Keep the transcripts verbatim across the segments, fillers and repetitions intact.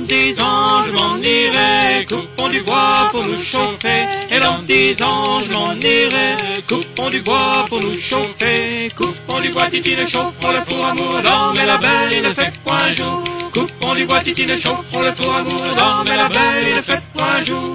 dix ans je m'en irai, coupons du bois pour nous chauffer. Et dans dix ans je m'en irai, coupons du bois pour nous chauffer. Coupons du bois, titine, chauffons le four amour, mais la belle il ne fait point jour. Coupons du bois, titine, chauffons le four amour, mais la belle il ne fait point jour.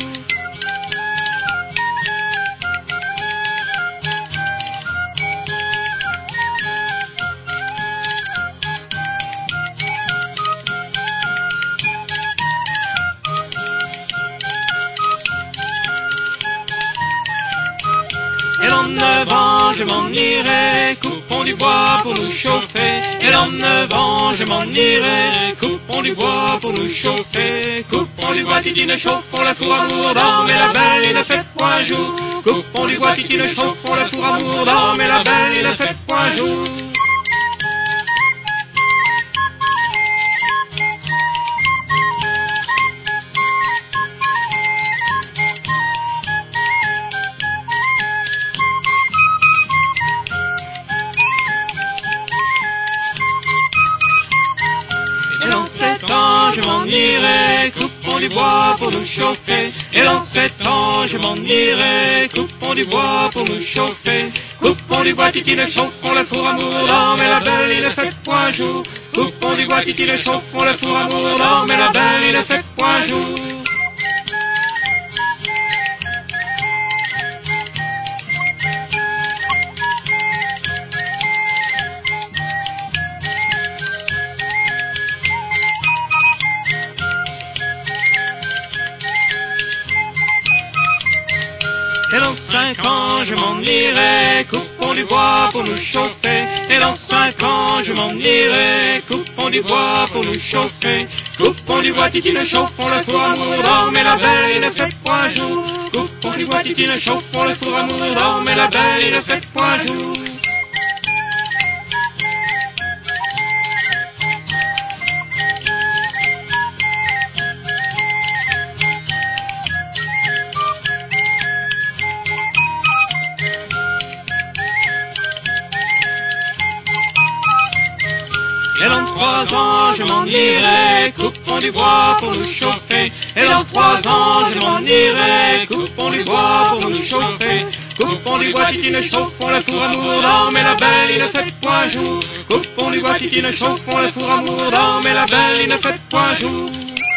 Et dans neuf ans je m'en irai, coupons du bois pour nous chauffer. Et dans neuf ans je m'en irai, coupons du bois pour nous chauffer. Coupons du bois, titine, chauffons le four amour, mais la belle il ne fait point jour. Coupons du bois, titine, chauffons le four amour, mais la belle il ne fait point jour. Et dans sept ans je m'en irai, coupons du bois pour nous chauffer. Et dans sept ans je m'en irai, coupons du bois pour nous chauffer. Coupons du bois, titine, chauffons le four amour, mais la belle il ne fait point jour. Coupons du bois, titine, chauffons le four amour, mais la belle il ne fait point jour. Et dans cinq ans je m'en irai, coupons du bois pour nous chauffer. Et dans cinq ans je m'en irai, coupons du bois pour nous chauffer. Coupons du bois, titine, chauffons le four amour, mais la belle il ne fait point jour. Coupons du bois, titine, chauffons le four amour, mais la belle il ne fait point jour. Et dans trois ans je m'en irai, coupons du bois pour nous chauffer. Et dans trois ans je m'en irai, coupons du bois pour nous chauffer. Coupons du bois, titine, chauffons le four amour, mais la belle il ne fait point jour. Coupons du bois, titine, chauffons le four amour, mais la belle il ne fait point jour.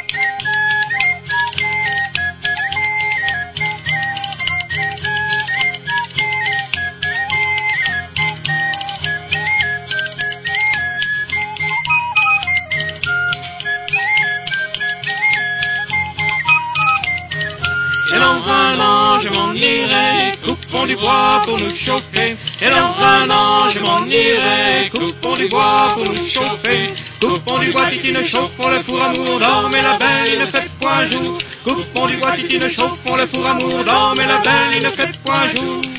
Et dans un an je m'en irai, coupons du bois pour nous chauffer. Et dans un an je m'en irai, coupons du bois pour nous chauffer. Coupons du bois, titine, chauffons le four amour, mais la belle il ne fait point jour. Coupons du bois, titine, chauffons le four amour, mais la belle il ne fait point jour.